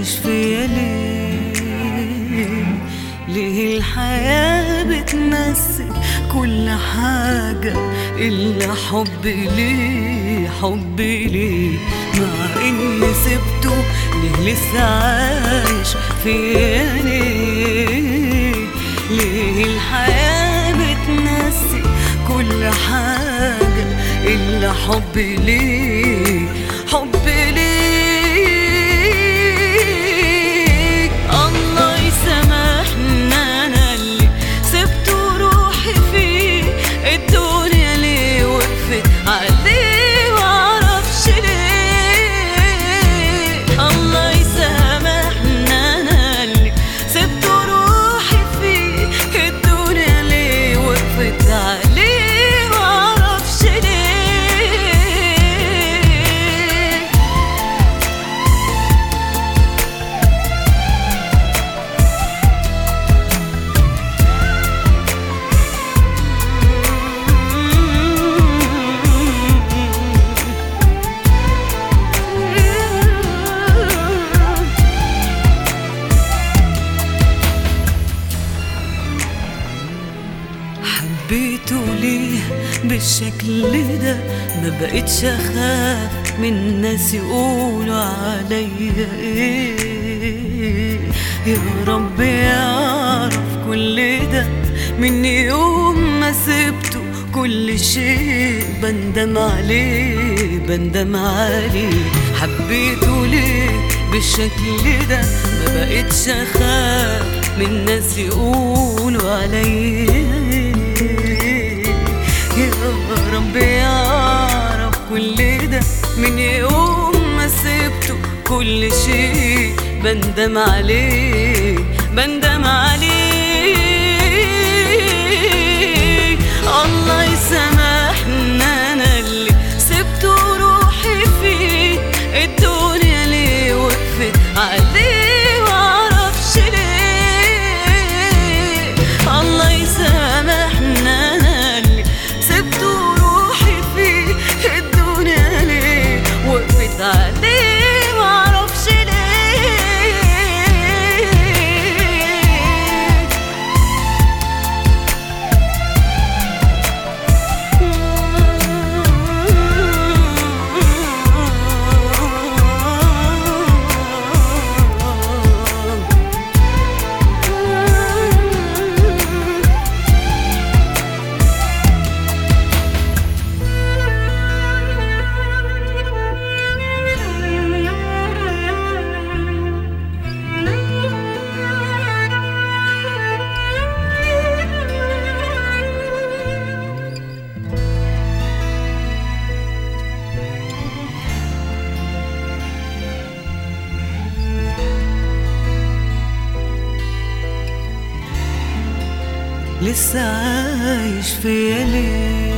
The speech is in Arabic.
عايش فيا ليه؟ ليه الحياة بتمثل كل حاجة إلا حبي ليه؟ حبي ليه مع إني سبته؟ ليه لسه عايش فيا ليه؟ ليه الحياة بتمثل كل حاجة إلا حبي ليه؟ حبي ليه؟ الله يسامحني أنا اللي سبت روحي فيه، الدنيا ليه وقفت عليه معرفش ليه. الله يسامحني أنا اللي سبت روحي فيه، الدنيا ليه وقفت عليه معرفش ليه. حبيته ليه بالشكل ده؟ ما بقتش اخاف من الناس يقولوا عليا ايه. يا رب يعرف كل ده من يوم ما سبته، كل شيء بندم عليه بندم عليه. حبيته ليه بالشكل ده؟ ما بقتش اخاف من الناس يقولوا عليا. يا رب يعرف كل ده من يوم ما سبته، كل شيء بندم عليه بندم عليه. الله يسامحني أنا اللي سبت روحي فيه، الدنيا ليه وقفت عليه معرفش ليه. الله يسامحني أنا اللي سبت روحي فيه، الدنيا ليه وقفت عليه معرفش ليه. لسه عايش فيا ليه؟